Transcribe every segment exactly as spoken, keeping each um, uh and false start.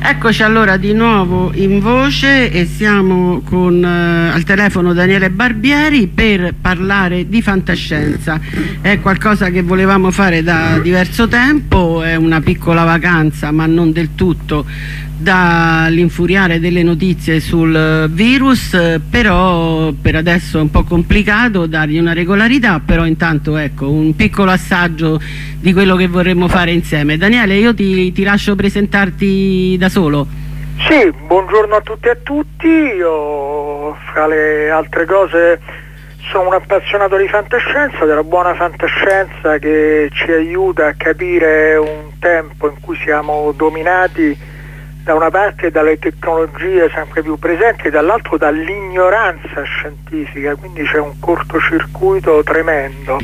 Eccoci allora di nuovo in voce e siamo con eh, al telefono Daniele Barbieri per parlare di fantascienza. È qualcosa che volevamo fare da diverso tempo, è una piccola vacanza ma non del tutto dall'infuriare delle notizie sul virus, però per adesso è un po' complicato dargli una regolarità, però intanto ecco un piccolo assaggio di quello che vorremmo fare insieme. Daniele, io ti, ti lascio presentarti da solo. Sì, buongiorno a tutti e a tutti. Io fra le altre cose sono un appassionato di fantascienza, della buona fantascienza che ci aiuta a capire un tempo in cui siamo dominati da una parte dalle tecnologie sempre più presenti e dall'altro dall'ignoranza scientifica, quindi c'è un cortocircuito tremendo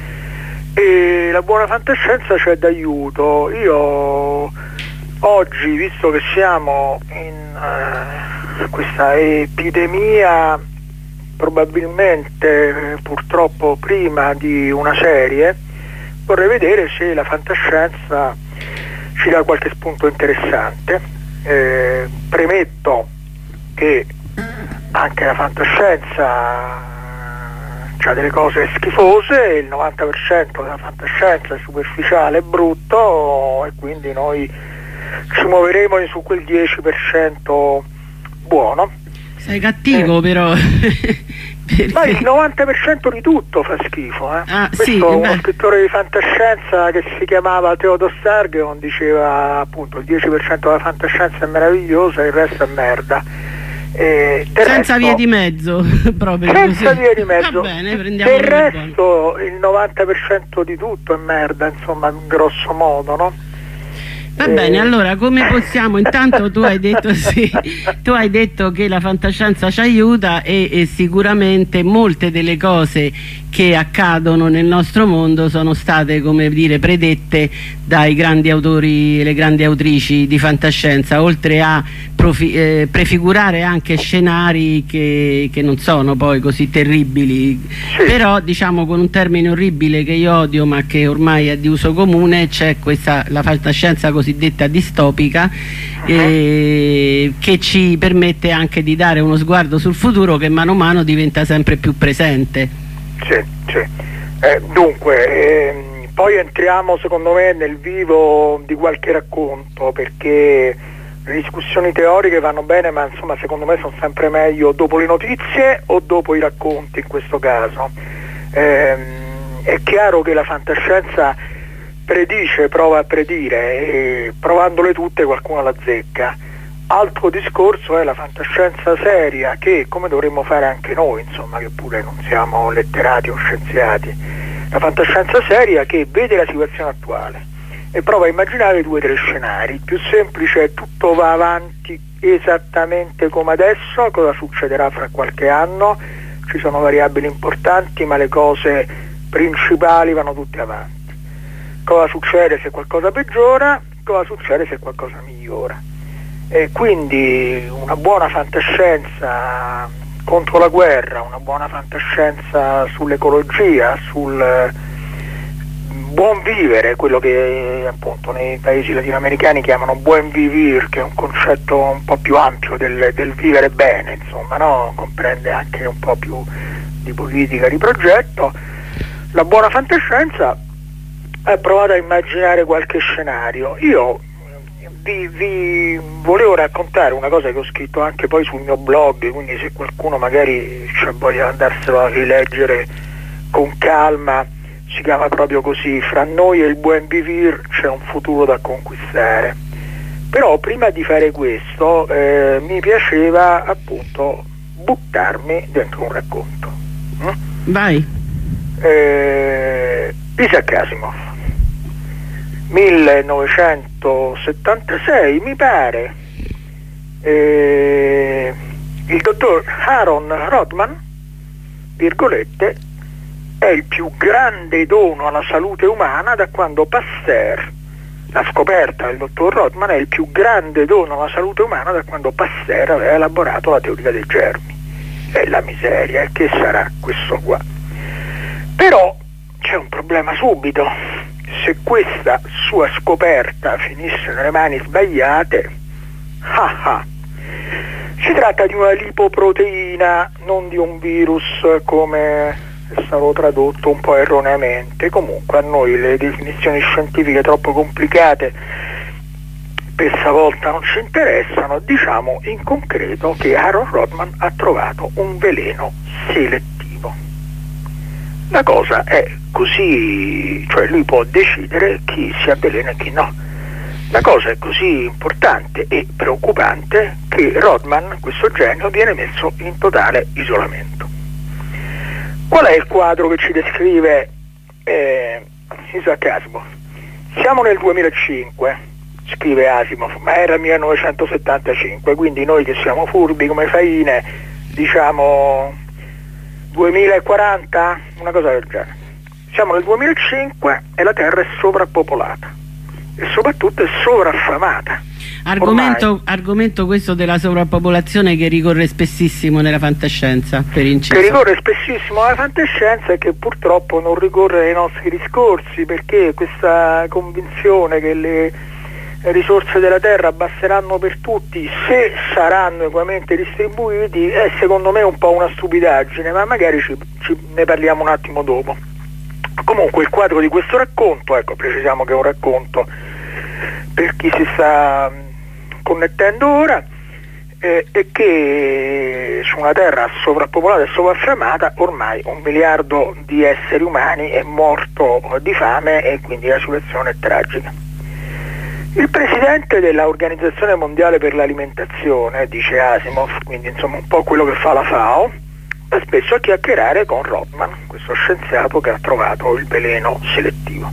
e la buona fantascienza c'è d'aiuto. Io oggi, visto che siamo in uh, questa epidemia, probabilmente eh, purtroppo prima di una serie, vorrei vedere se la fantascienza ci dà qualche spunto interessante. Eh, premetto che anche la fantascienza ha delle cose schifose, il novanta per cento della fantascienza è superficiale e brutto e quindi noi ci muoveremo su quel dieci per cento buono. Sei cattivo eh. però perché... ma il novanta per cento di tutto fa schifo, eh? ah, Questo sì, uno beh. scrittore di fantascienza che si chiamava Theodor Sargeon diceva appunto il dieci per cento della fantascienza è meravigliosa, il resto è merda. E senza resto, vie di mezzo proprio senza così. vie di mezzo. Va bene, prendiamo del resto il novanta per cento di tutto è merda, insomma, grosso modo, no? Va bene, allora come possiamo, intanto tu hai detto sì, tu hai detto che la fantascienza ci aiuta e, e sicuramente molte delle cose che accadono nel nostro mondo sono state, come dire, predette dai grandi autori e le grandi autrici di fantascienza, oltre a profi, eh, prefigurare anche scenari che, che non sono poi così terribili, sì. Però diciamo con un termine orribile che io odio ma che ormai è di uso comune, c'è questa la fantascienza cosiddetta distopica, uh-huh. eh, che ci permette anche di dare uno sguardo sul futuro che mano a mano diventa sempre più presente. Sì, sì. Eh, dunque, ehm, poi entriamo secondo me nel vivo di qualche racconto, perché le discussioni teoriche vanno bene, ma insomma secondo me sono sempre meglio dopo le notizie o dopo i racconti in questo caso. Ehm, è chiaro che la fantascienza predice, prova a predire e provandole tutte qualcuno la azzecca. Altro discorso è la fantascienza seria che, come dovremmo fare anche noi, insomma, che pure non siamo letterati o scienziati, la fantascienza seria che vede la situazione attuale e prova a immaginare due o tre scenari. Il più semplice è tutto va avanti esattamente come adesso, cosa succederà fra qualche anno, ci sono variabili importanti ma le cose principali vanno tutte avanti. Cosa succede se qualcosa peggiora, cosa succede se qualcosa migliora. E quindi una buona fantascienza contro la guerra, una buona fantascienza sull'ecologia, sul buon vivere, quello che appunto nei paesi latinoamericani chiamano buen vivir, che è un concetto un po' più ampio del, del vivere bene, insomma, no? Comprende anche un po' più di politica, di progetto. La buona fantascienza ha provato a immaginare qualche scenario. Io Vi, vi volevo raccontare una cosa che ho scritto anche poi sul mio blog, quindi se qualcuno magari c'è voglia di andarselo a rileggere con calma, si chiama proprio così: fra noi e il buen vivir c'è un futuro da conquistare. Però prima di fare questo eh, mi piaceva appunto buttarmi dentro un racconto. Mm? Vai. Eh, Isaac Asimov, millenovecentosettantasei mi pare. Eh, il dottor Aaron Rodman, virgolette, è il più grande dono alla salute umana da quando Pasteur, la scoperta del dottor Rodman è il più grande dono alla salute umana da quando Pasteur aveva elaborato la teoria dei germi. È la miseria, e che sarà questo qua? Però c'è un problema subito: se questa sua scoperta finisse nelle mani sbagliate, Ah ah. Si tratta di una lipoproteina, non di un virus come è stato tradotto un po' erroneamente. Comunque a noi le definizioni scientifiche troppo complicate per stavolta non ci interessano. Diciamo in concreto che Aaron Rodman ha trovato un veleno selettivo. La cosa è così, cioè lui può decidere chi si avvelena e chi no. La cosa è così importante e preoccupante che Rodman, questo genio, viene messo in totale isolamento. Qual è il quadro che ci descrive eh, Isaac Asimov? Siamo nel duemilacinque, scrive Asimov, ma era millenovecentosettantacinque, quindi noi che siamo furbi come faine diciamo duemilaquaranta, una cosa del genere. Siamo nel duemilacinque e la Terra è sovrappopolata e soprattutto è sovraffamata. Argomento, argomento questo della sovrappopolazione che ricorre spessissimo nella fantascienza, per inciso. Che ricorre spessissimo nella fantascienza e che purtroppo non ricorre nei nostri discorsi, perché questa convinzione che le risorse della terra basteranno per tutti se saranno equamente distribuiti è secondo me un po' una stupidaggine, ma magari ci, ci, ne parliamo un attimo dopo. Comunque il quadro di questo racconto, ecco, precisiamo che è un racconto per chi si sta connettendo ora, eh, è che su una terra sovrappopolata e sovraffamata ormai un miliardo di esseri umani è morto di fame e quindi la situazione è tragica. Il presidente dell'Organizzazione Mondiale per l'Alimentazione, dice Asimov, quindi insomma un po' quello che fa la FAO, va spesso a chiacchierare con Rodman, questo scienziato che ha trovato il veleno selettivo.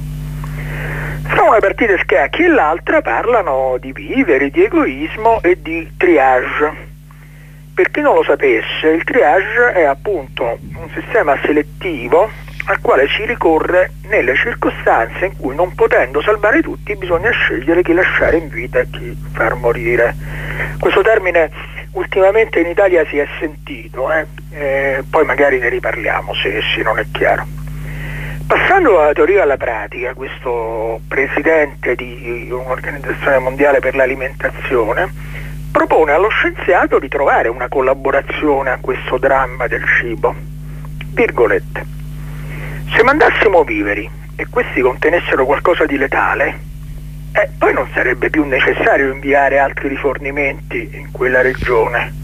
Fra una partita a scacchi e l'altra parlano di vivere, di egoismo e di triage. Per chi non lo sapesse, il triage è appunto un sistema selettivo al quale si ricorre nelle circostanze in cui, non potendo salvare tutti, bisogna scegliere chi lasciare in vita e chi far morire. Questo termine ultimamente in Italia si è sentito, eh? Eh, poi magari ne riparliamo se, se non è chiaro. Passando dalla teoria alla pratica, questo presidente di un'organizzazione mondiale per l'alimentazione propone allo scienziato di trovare una collaborazione a questo dramma del cibo. Virgolette: se mandassimo viveri e questi contenessero qualcosa di letale, eh, poi non sarebbe più necessario inviare altri rifornimenti in quella regione.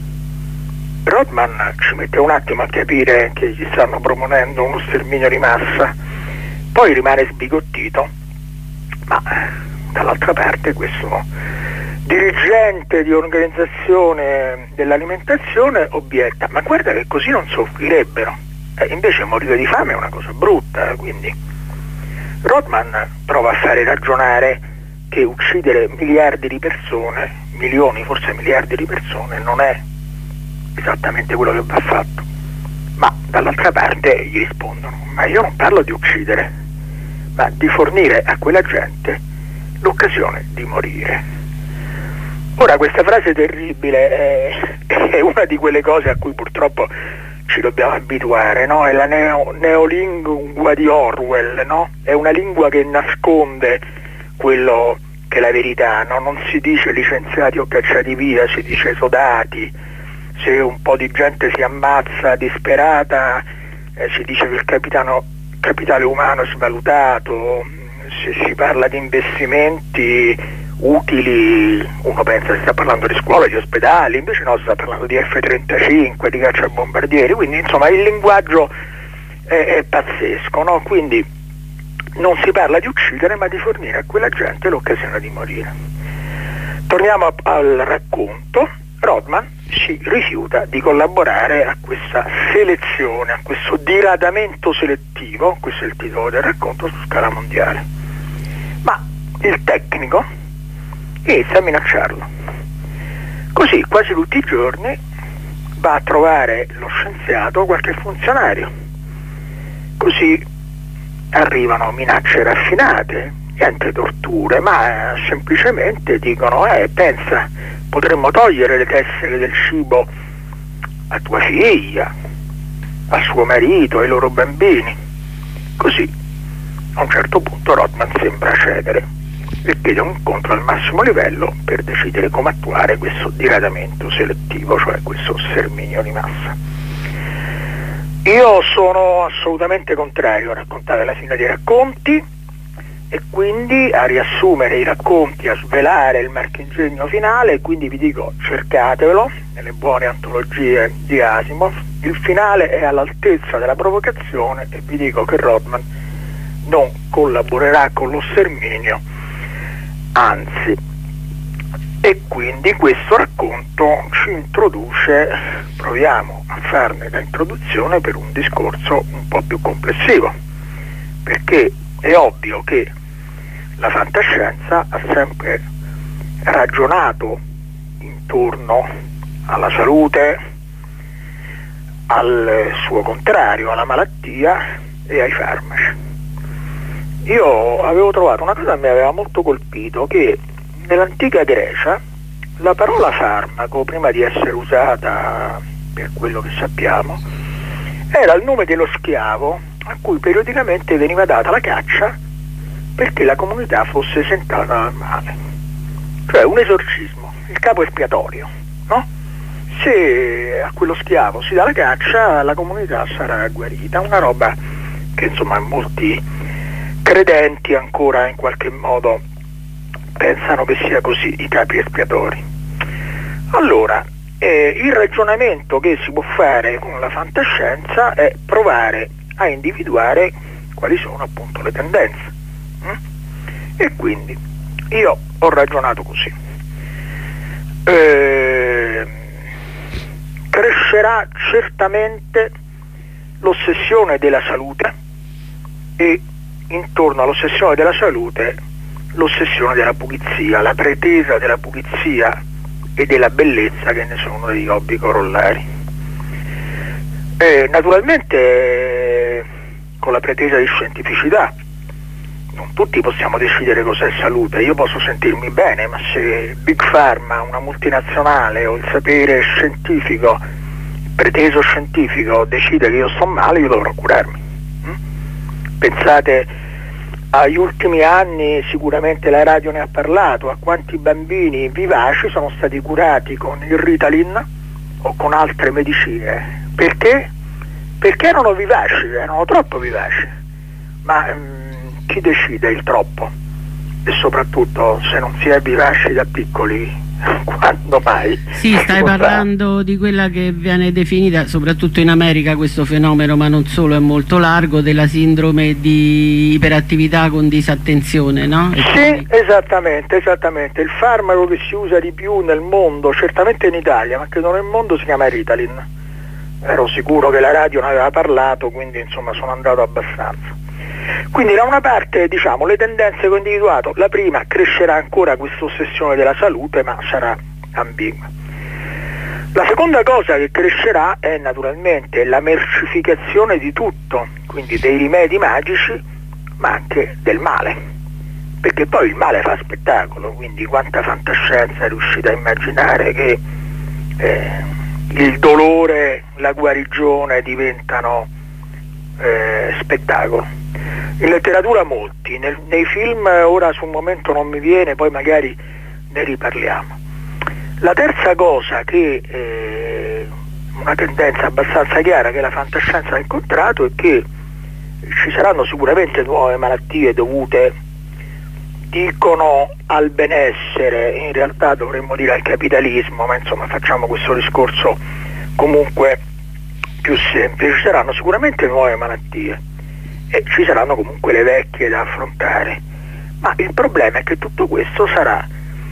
Rodman ci mette un attimo a capire che gli stanno proponendo uno sterminio di massa, poi rimane sbigottito, ma dall'altra parte questo dirigente di organizzazione dell'alimentazione obietta: ma guarda che così non soffrirebbero, eh, invece morire di fame è una cosa brutta. Quindi Rodman prova a fare ragionare che uccidere miliardi di persone, milioni, forse miliardi di persone, non è esattamente quello che va fatto, ma dall'altra parte gli rispondono: ma io non parlo di uccidere, ma di fornire a quella gente l'occasione di morire. Ora, questa frase terribile è, è una di quelle cose a cui purtroppo ci dobbiamo abituare, no? È la neo, neolingua di Orwell, no? È una lingua che nasconde quello che è la verità, no? Non si dice licenziati o cacciati via, si dice sodati. Se un po' di gente si ammazza disperata, eh, si dice che il capitano, capitale umano è svalutato. Se si parla di investimenti utili, uno pensa si sta parlando di scuole, di ospedali, invece no, si sta parlando di F trentacinque, di cacciabombardieri, quindi insomma il linguaggio è, è pazzesco, no? Quindi non si parla di uccidere, ma di fornire a quella gente l'occasione di morire. Torniamo a, al racconto. Rodman si rifiuta di collaborare a questa selezione, a questo diradamento selettivo, questo è il titolo del racconto, su scala mondiale. Ma il tecnico inizia a minacciarlo. Così quasi tutti i giorni va a trovare lo scienziato qualche funzionario. Così arrivano minacce raffinate, niente torture, ma semplicemente dicono: eh, pensa, potremmo togliere le tessere del cibo a tua figlia, a suo marito, ai loro bambini. Così a un certo punto Rodman sembra cedere e chiede un incontro al massimo livello per decidere come attuare questo diradamento selettivo, cioè questo sterminio di massa. Io sono assolutamente contrario a raccontare la fine dei racconti e quindi a riassumere i racconti, a svelare il marchingegno finale, e quindi vi dico: cercatevelo nelle buone antologie di Asimov, il finale è all'altezza della provocazione e vi dico che Rodman non collaborerà con lo sterminio, anzi. E quindi questo racconto ci introduce, proviamo a farne da introduzione per un discorso un po' più complessivo, perché è ovvio che la fantascienza ha sempre ragionato intorno alla salute, al suo contrario, alla malattia e ai farmaci. Io avevo trovato una cosa che mi aveva molto colpito, che nell'antica Grecia la parola farmaco, prima di essere usata per quello che sappiamo, era il nome dello schiavo a cui periodicamente veniva data la caccia perché la comunità fosse esentata dal male. Cioè un esorcismo, il capo espiatorio, no? Se a quello schiavo si dà la caccia, la comunità sarà guarita. Una roba che insomma molti credenti ancora in qualche modo pensano che sia così, i capi espiatori. Allora, eh, il ragionamento che si può fare con la fantascienza è provare a individuare quali sono appunto le tendenze. Mm? E quindi io ho ragionato così. Eh, crescerà certamente l'ossessione della salute e intorno all'ossessione della salute l'ossessione della pulizia, la pretesa della pulizia e della bellezza, che ne sono degli hobby corollari. E naturalmente eh, con la pretesa di scientificità. Non tutti possiamo decidere cos'è salute. Io posso sentirmi bene, ma se Big Pharma, una multinazionale, o il sapere scientifico, il preteso scientifico decide che io sto male, io dovrò curarmi. Mm? Pensate agli ultimi anni, sicuramente la radio ne ha parlato, a quanti bambini vivaci sono stati curati con il Ritalin o con altre medicine. Perché? Perché erano vivaci, erano troppo vivaci. Ma mh, chi decide il troppo? E soprattutto, se non si è vivaci da piccoli, quando mai? Sì, stai parlando di quella che viene definita, soprattutto in America questo fenomeno, ma non solo, è molto largo, della sindrome di iperattività con disattenzione, no? E sì, quindi... esattamente, esattamente. Il farmaco che si usa di più nel mondo, certamente in Italia, ma credo nel mondo, si chiama Ritalin. Ero sicuro che la radio ne aveva parlato, quindi insomma sono andato abbastanza. Quindi da una parte, diciamo, le tendenze che ho individuato: la prima, crescerà ancora questa ossessione della salute, ma sarà ambigua. La seconda cosa che crescerà è naturalmente la mercificazione di tutto, quindi dei rimedi magici, ma anche del male, perché poi il male fa spettacolo, quindi quanta fantascienza è riuscita a immaginare che eh, il dolore, la guarigione diventano eh, spettacolo. In letteratura molti, nel, nei film ora sul momento non mi viene, poi magari ne riparliamo. La terza cosa che eh, una tendenza abbastanza chiara che la fantascienza ha incontrato è che ci saranno sicuramente nuove malattie dovute, dicono, al benessere, in realtà dovremmo dire al capitalismo, ma insomma facciamo questo discorso comunque più semplice. Ci saranno sicuramente nuove malattie e ci saranno comunque le vecchie da affrontare, ma il problema è che tutto questo sarà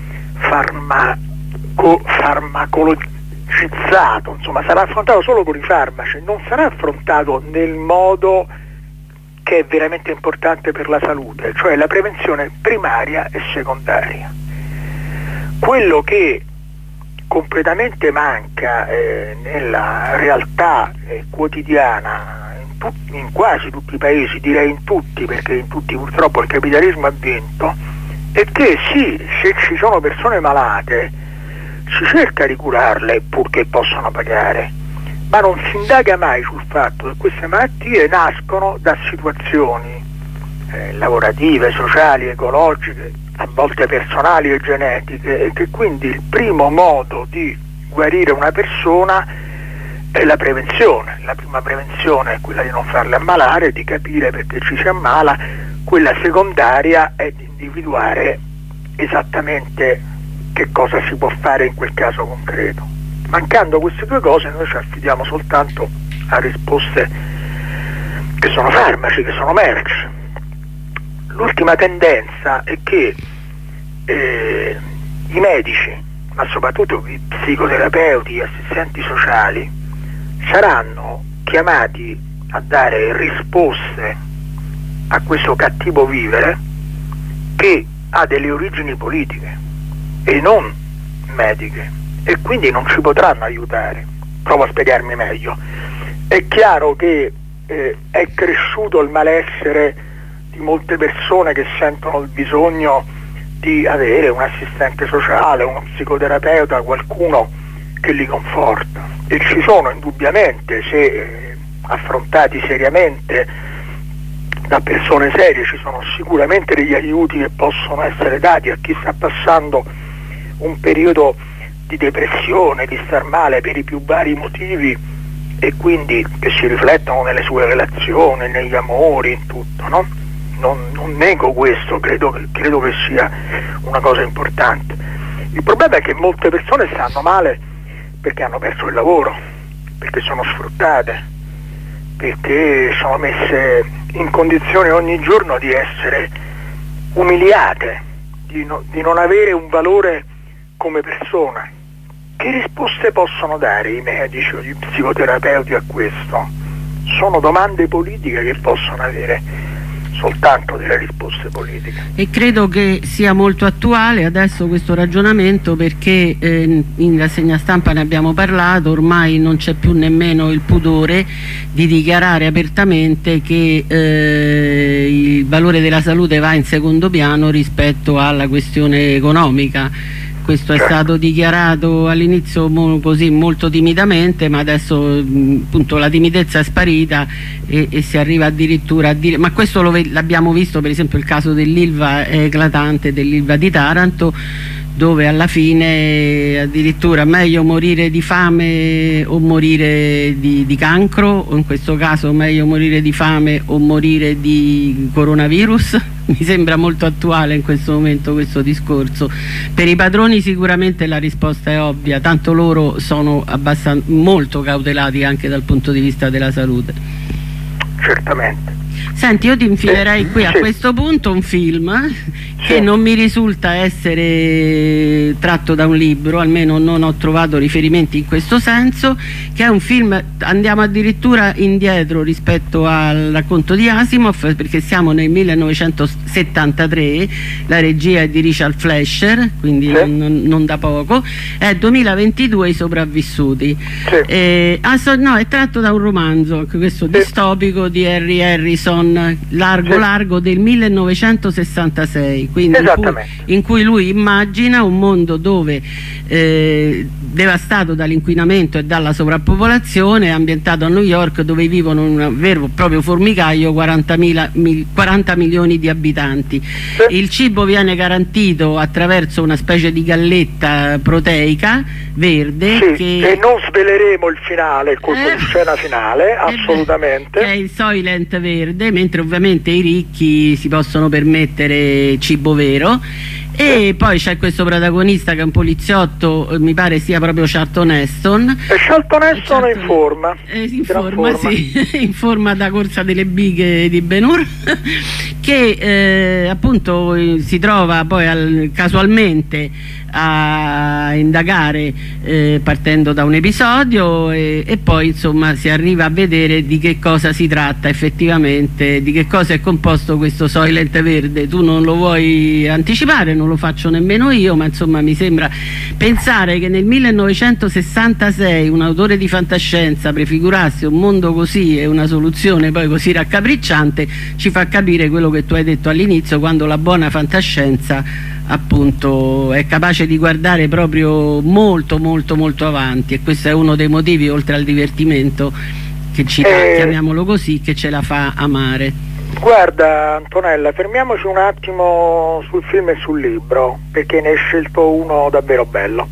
farmaco, farmacologizzato, insomma sarà affrontato solo con i farmaci, non sarà affrontato nel modo che è veramente importante per la salute, cioè la prevenzione primaria e secondaria. Quello che completamente manca eh, nella realtà eh, quotidiana in quasi tutti i paesi, direi in tutti, perché in tutti purtroppo il capitalismo ha vinto, è che sì, se ci sono persone malate si cerca di curarle purché possano pagare, ma non si indaga mai sul fatto che queste malattie nascono da situazioni eh, lavorative, sociali, ecologiche a volte personali e genetiche, e che quindi il primo modo di guarire una persona è la prevenzione. La prima prevenzione è quella di non farle ammalare, di capire perché ci si ammala. Quella secondaria è di individuare esattamente che cosa si può fare in quel caso concreto. Mancando queste due cose noi ci affidiamo soltanto a risposte che sono farmaci, che sono merci. L'ultima tendenza è che eh, i medici, ma soprattutto i psicoterapeuti, gli assistenti sociali, saranno chiamati a dare risposte a questo cattivo vivere che ha delle origini politiche e non mediche, e quindi non ci potranno aiutare. Provo a spiegarmi meglio. È chiaro che eh, è cresciuto il malessere di molte persone che sentono il bisogno di avere un assistente sociale, uno psicoterapeuta, qualcuno che li conforta, e ci sono indubbiamente, se eh, affrontati seriamente da persone serie, ci sono sicuramente degli aiuti che possono essere dati a chi sta passando un periodo di depressione, di star male per i più vari motivi, e quindi che si riflettono nelle sue relazioni, negli amori, in tutto, no? Non, non nego questo, credo che, credo che sia una cosa importante. Il problema è che molte persone stanno male perché hanno perso il lavoro, perché sono sfruttate, perché sono messe in condizione ogni giorno di essere umiliate, di, no, di non avere un valore come persona. Che risposte possono dare i medici o gli psicoterapeuti a questo? Sono domande politiche che possono avere soltanto delle risposte politiche. E credo che sia molto attuale adesso questo ragionamento, perché eh, in rassegna stampa ne abbiamo parlato, ormai non c'è più nemmeno il pudore di dichiarare apertamente che eh, il valore della salute va in secondo piano rispetto alla questione economica. Questo è stato dichiarato all'inizio mo, così molto timidamente, ma adesso mh, appunto la timidezza è sparita e, e si arriva addirittura a dire, ma questo l'abbiamo visto, per esempio il caso dell'Ilva è eclatante, dell'Ilva di Taranto, dove alla fine addirittura meglio morire di fame o morire di, di cancro, o in questo caso meglio morire di fame o morire di coronavirus. Mi sembra molto attuale in questo momento questo discorso. Per i padroni sicuramente la risposta è ovvia, tanto loro sono abbastanza, molto cautelati anche dal punto di vista della salute. Certamente. Senti, io ti infilerei sì, qui a sì. questo punto un film che sì. non mi risulta essere tratto da un libro, almeno non ho trovato riferimenti in questo senso, che è un film, andiamo addirittura indietro rispetto al racconto di Asimov, perché siamo nel millenovecentosettantatré, la regia è di Richard Fleischer, quindi sì. non, non da poco, è duemilaventidue, I sopravvissuti. Sì. Eh, ah, so, no, è tratto da un romanzo, questo sì. distopico di Harry Harrison, largo sì. largo del millenovecentosessantasei, quindi in cui, in cui lui immagina un mondo dove eh, devastato dall'inquinamento e dalla sovrappopolazione, ambientato a New York, dove vivono un vero e proprio formicaio quaranta milioni di abitanti. Sì. Il cibo viene garantito attraverso una specie di galletta proteica verde, sì, che... e non sveleremo il finale, il colpo eh, di scena finale, assolutamente. È il Soylent verde, mentre ovviamente i ricchi si possono permettere cibo vero. E poi c'è questo protagonista che è un poliziotto, mi pare sia proprio Charlton Heston. E Charlton Heston è in forma. Eh, in forma, forma. Sì, in forma da corsa delle bighe di Ben-Hur, che eh, appunto si trova poi al, casualmente a indagare eh, partendo da un episodio e, e poi insomma si arriva a vedere di che cosa si tratta effettivamente, di che cosa è composto questo Soylent verde. Tu non lo vuoi anticipare, non lo faccio nemmeno io, ma insomma mi sembra, pensare che nel millenovecentosessantasei un autore di fantascienza prefigurasse un mondo così e una soluzione poi così raccapricciante ci fa capire quello che tu hai detto all'inizio, quando la buona fantascienza appunto è capace di guardare proprio molto molto molto avanti, e questo è uno dei motivi, oltre al divertimento, che ci dà, eh, chiamiamolo così, che ce la fa amare. Guarda Antonella, fermiamoci un attimo sul film e sul libro, perché ne hai scelto uno davvero bello.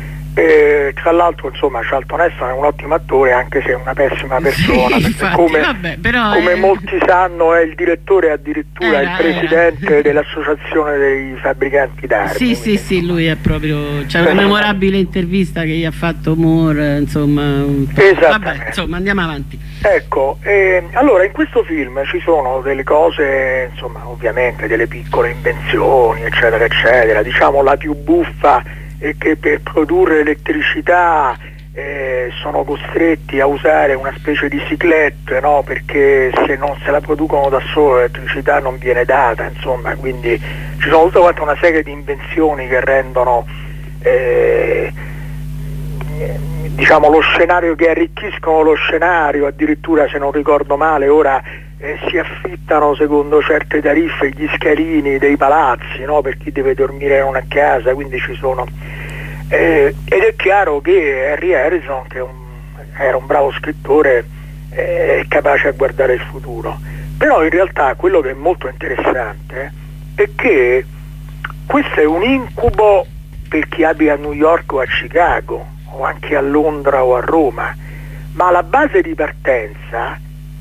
E tra l'altro insomma Charlton Heston è un ottimo attore, anche se è una pessima persona, sì, infatti, come, vabbè, però come è... molti sanno è il direttore, addirittura era, il presidente era. dell'associazione dei fabbricanti d'armi. Sì, sì, sì, lui è proprio, c'è una memorabile intervista che gli ha fatto Moore, insomma, vabbè, insomma andiamo avanti. Ecco, eh, allora in questo film ci sono delle cose, insomma, ovviamente delle piccole invenzioni, eccetera, eccetera. Diciamo la più buffa è che per produrre elettricità eh, sono costretti a usare una specie di ciclette, no? Perché se non se la producono da solo l'elettricità non viene data, insomma, quindi ci sono tutta quanta una serie di invenzioni che rendono eh, diciamo lo scenario, che arricchiscono lo scenario. Addirittura, se non ricordo male, ora eh, si affittano secondo certe tariffe gli scalini dei palazzi, no? Per chi deve dormire in una casa, quindi ci sono eh, ed è chiaro che Harry Harrison, che è un, era un bravo scrittore, eh, è capace a guardare il futuro. Però in realtà quello che è molto interessante è che questo è un incubo per chi abita a New York o a Chicago o anche a Londra o a Roma, ma la base di partenza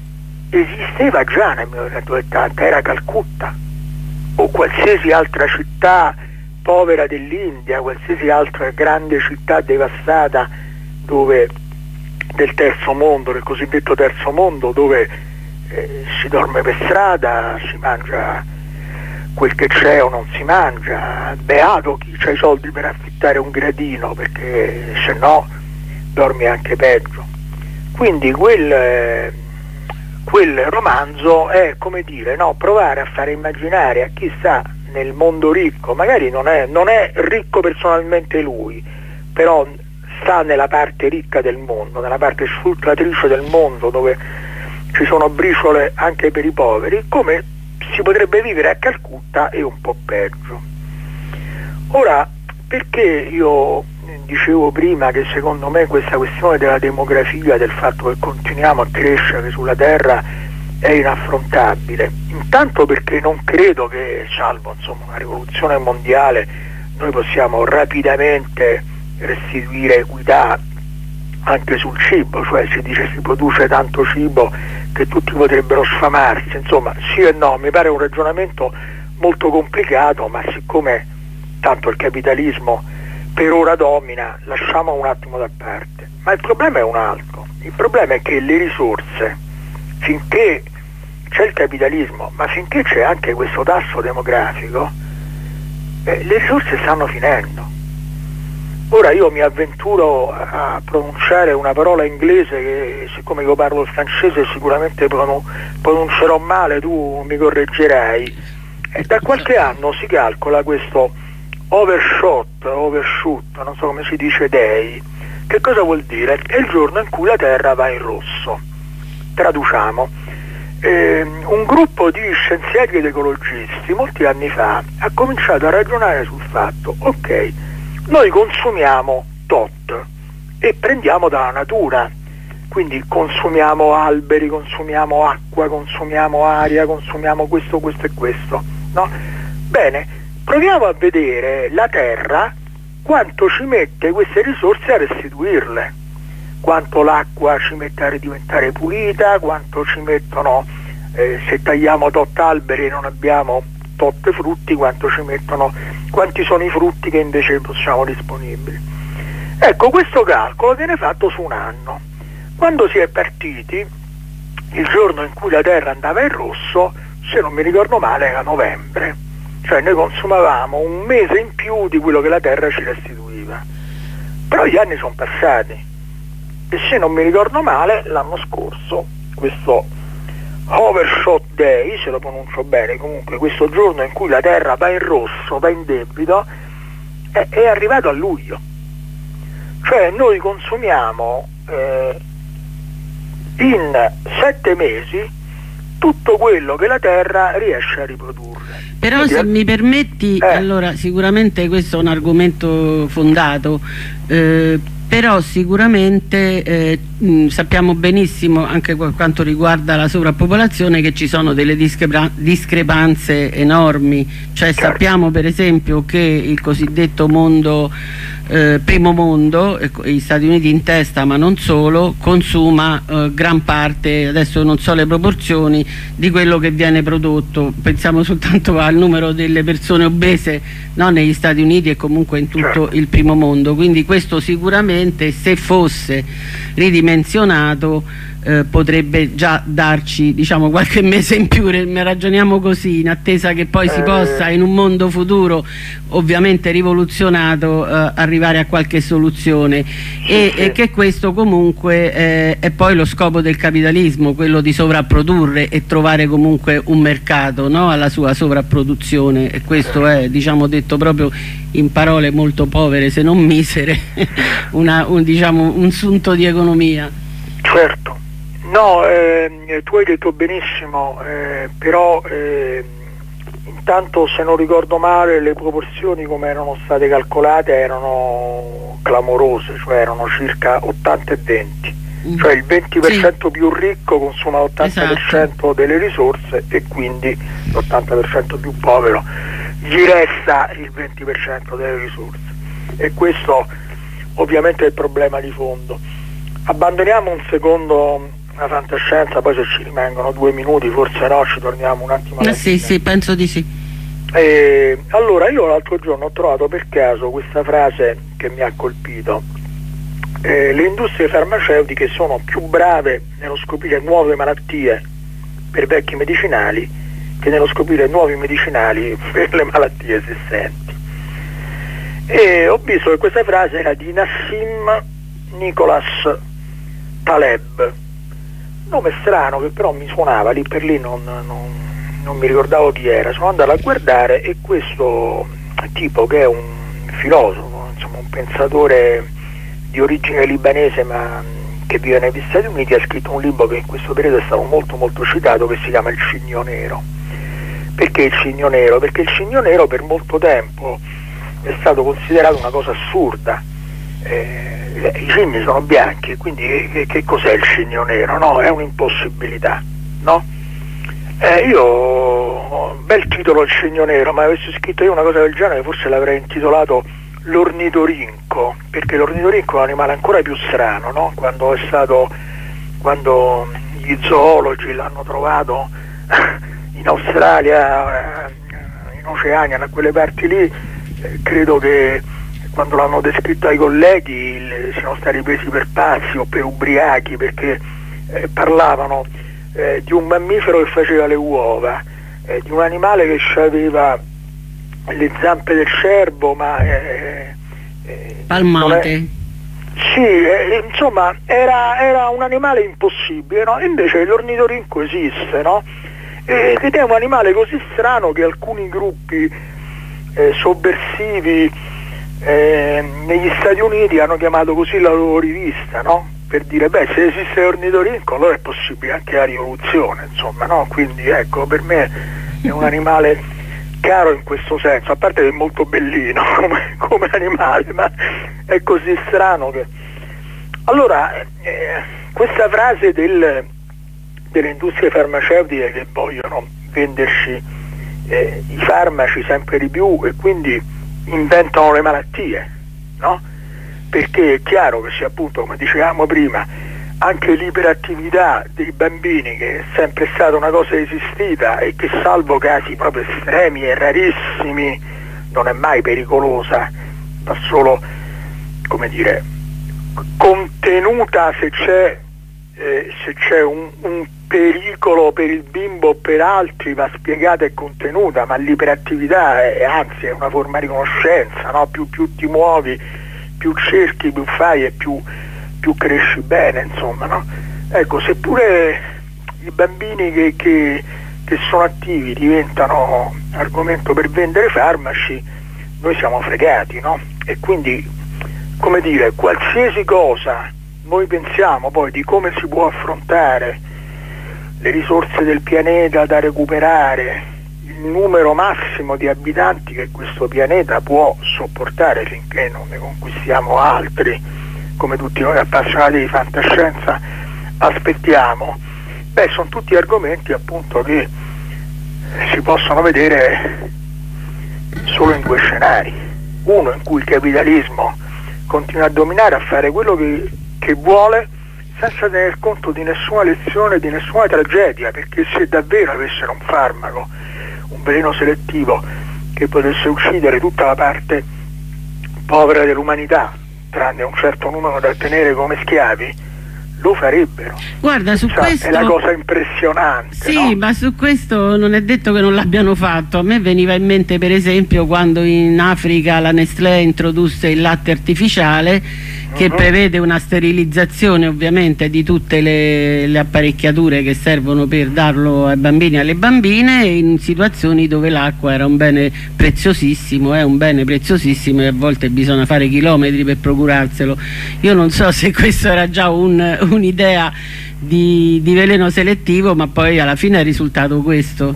esisteva già nel millenovecentosettanta, era Calcutta o qualsiasi altra città povera dell'India, qualsiasi altra grande città devastata dove, del terzo mondo, del cosiddetto terzo mondo, dove eh, si dorme per strada, si mangia quel che c'è o non si mangia, beato chi ha i soldi per affittare un gradino, perché se no dormi anche peggio. Quindi quel, eh, quel romanzo è, come dire, no, provare a fare immaginare a chi sta nel mondo ricco, magari non è, non è ricco personalmente lui, però sta nella parte ricca del mondo, nella parte sfruttatrice del mondo, dove ci sono briciole anche per i poveri, come si potrebbe vivere a Calcutta e un po' peggio. Ora, perché io dicevo prima che secondo me questa questione della demografia, del fatto che continuiamo a crescere sulla Terra, è inaffrontabile? Intanto perché non credo che, salvo insomma una rivoluzione mondiale, noi possiamo rapidamente restituire equità anche sul cibo, cioè si dice si produce tanto cibo che tutti potrebbero sfamarsi, insomma sì e no, mi pare un ragionamento molto complicato, ma siccome tanto il capitalismo per ora domina, lasciamo un attimo da parte. Ma il problema è un altro, il problema è che le risorse, finché c'è il capitalismo, ma finché c'è anche questo tasso demografico, eh, le risorse stanno finendo. Ora io mi avventuro a pronunciare una parola inglese che, siccome io parlo il francese, sicuramente pronuncerò male, tu mi correggerai. E da qualche anno si calcola questo overshot, overshoot, non so come si dice, day. Che cosa vuol dire? È il giorno in cui la Terra va in rosso. Traduciamo. Eh, un gruppo di scienziati ed ecologisti molti anni fa ha cominciato a ragionare sul fatto, ok, noi consumiamo tot e prendiamo dalla natura, quindi consumiamo alberi, consumiamo acqua, consumiamo aria, consumiamo questo, questo e questo, no? Bene, proviamo a vedere la Terra quanto ci mette queste risorse a restituirle, quanto l'acqua ci mette a diventare pulita, quanto ci mettono, eh, se tagliamo tot alberi e non abbiamo tot frutti, quanto ci mettono, quanti sono i frutti che invece possiamo disponibili. Ecco, questo calcolo viene fatto su un anno. Quando si è partiti, il giorno in cui la Terra andava in rosso, se non mi ricordo male, era novembre, cioè noi consumavamo un mese in più di quello che la Terra ci restituiva. Però gli anni sono passati e, se non mi ricordo male, l'anno scorso questo overshot day, se lo pronuncio bene, comunque questo giorno in cui la Terra va in rosso, va in debito, è, è arrivato a luglio. Cioè noi consumiamo eh, in sette mesi tutto quello che la Terra riesce a riprodurre. Però Quindi, se mi permetti, eh. allora sicuramente questo è un argomento fondato, eh, però sicuramente eh, mh, sappiamo benissimo, anche per quanto riguarda la sovrappopolazione, che ci sono delle discrepa discrepanze enormi, cioè certo. Sappiamo per esempio che il cosiddetto mondo eh, primo mondo, eh, gli Stati Uniti in testa ma non solo, consuma eh, gran parte, adesso non so le proporzioni, di quello che viene prodotto. Pensiamo soltanto al numero delle persone obese, no, negli Stati Uniti e comunque in tutto certo. il primo mondo, quindi questo sicuramente, se fosse ridimensionato, Eh, potrebbe già darci, diciamo, qualche mese in più, ragioniamo così, in attesa che poi eh. si possa, in un mondo futuro ovviamente rivoluzionato, eh, arrivare a qualche soluzione e, sì. e che questo comunque eh, è poi lo scopo del capitalismo, quello di sovrapprodurre e trovare comunque un mercato, no, alla sua sovrapproduzione, e questo è, diciamo, detto proprio in parole molto povere se non misere una, un, diciamo, un sunto di economia. Certo. No, eh, tu hai detto benissimo, eh, però eh, intanto, se non ricordo male, le proporzioni come erano state calcolate erano clamorose, cioè erano circa ottanta e venti, mm. cioè il venti per cento sì. più ricco consuma l'ottanta per cento esatto. delle risorse e quindi l'ottanta per cento più povero gli resta il venti per cento delle risorse, e questo ovviamente è il problema di fondo. Abbandoniamo un secondo la fantascienza, poi se ci rimangono due minuti forse no, ci torniamo un attimo alla eh sì, sì, penso di sì. E allora, io l'altro giorno ho trovato per caso questa frase che mi ha colpito. Eh, le industrie farmaceutiche sono più brave nello scoprire nuove malattie per vecchi medicinali che nello scoprire nuovi medicinali per le malattie esistenti. E ho visto che questa frase era di Nassim Nicholas Taleb, nome strano che però mi suonava, lì per lì non, non, non mi ricordavo chi era. Sono andato a guardare e questo tipo, che è un filosofo, insomma un pensatore di origine libanese ma che vive negli Stati Uniti, ha scritto un libro che in questo periodo è stato molto molto citato, che si chiama Il Cigno Nero. Perché il Cigno Nero? Perché il Cigno Nero per molto tempo è stato considerato una cosa assurda. Eh, i cigni sono bianchi, quindi che, che cos'è il cigno nero? No, è un'impossibilità, no? Eh, io, bel titolo, Il Cigno Nero, ma avessi scritto io una cosa del genere forse l'avrei intitolato L'ornitorinco, perché l'ornitorinco è un animale ancora più strano, no? Quando è stato, quando gli zoologi l'hanno trovato in Australia, in Oceania, da quelle parti lì, eh, credo che quando l'hanno descritto ai colleghi siano stati presi per pazzi o per ubriachi, perché eh, parlavano eh, di un mammifero che faceva le uova, eh, di un animale che aveva le zampe del cervo ma eh, eh, palmate è... sì, eh, insomma era, era un animale impossibile, no? Invece l'ornitorinco esiste, no? E, ed è un animale così strano che alcuni gruppi eh, sovversivi Eh, negli Stati Uniti hanno chiamato così la loro rivista, no? Per dire, beh, se esiste l'ornitorinco allora è possibile anche la rivoluzione, insomma, no? Quindi ecco, per me è un animale caro in questo senso, a parte che è molto bellino come, come animale, ma è così strano che... Allora, eh, questa frase del, delle industrie farmaceutiche che vogliono venderci eh, i farmaci sempre di più e quindi inventano le malattie, no? Perché è chiaro che se, appunto, come dicevamo prima, anche l'iperattività dei bambini, che è sempre stata una cosa esistita e che salvo casi proprio estremi e rarissimi non è mai pericolosa, ma solo, come dire, contenuta se c'è eh, se c'è un, un pericolo per il bimbo o per altri, va spiegata e contenuta, ma l'iperattività è, anzi, è una forma di conoscenza, no? Più, più ti muovi, più cerchi, più fai e più, più cresci bene, insomma, no? Ecco, seppure i bambini che, che, che sono attivi diventano argomento per vendere farmaci, noi siamo fregati, no? E quindi, come dire, qualsiasi cosa noi pensiamo poi di come si può affrontare le risorse del pianeta da recuperare, il numero massimo di abitanti che questo pianeta può sopportare finché non ne conquistiamo altri, come tutti noi appassionati di fantascienza aspettiamo, beh, sono tutti argomenti appunto che si possono vedere solo in due scenari: uno in cui il capitalismo continua a dominare, a fare quello che, che vuole, senza tener conto di nessuna lezione, di nessuna tragedia, perché se davvero avessero un farmaco, un veleno selettivo che potesse uccidere tutta la parte povera dell'umanità, tranne un certo numero da tenere come schiavi, lo farebbero. Guarda, su cioè, questo... è la cosa impressionante. Sì, no? ma su questo non è detto che non l'abbiano fatto. A me veniva in mente per esempio quando in Africa la Nestlé introdusse il latte artificiale, che uh-huh. prevede una sterilizzazione ovviamente di tutte le, le apparecchiature che servono per darlo ai bambini e alle bambine, in situazioni dove l'acqua era un bene preziosissimo, è un bene preziosissimo e a volte bisogna fare chilometri per procurarselo. Io non so se questo era già un, un'idea di, di veleno selettivo, ma poi alla fine è risultato questo.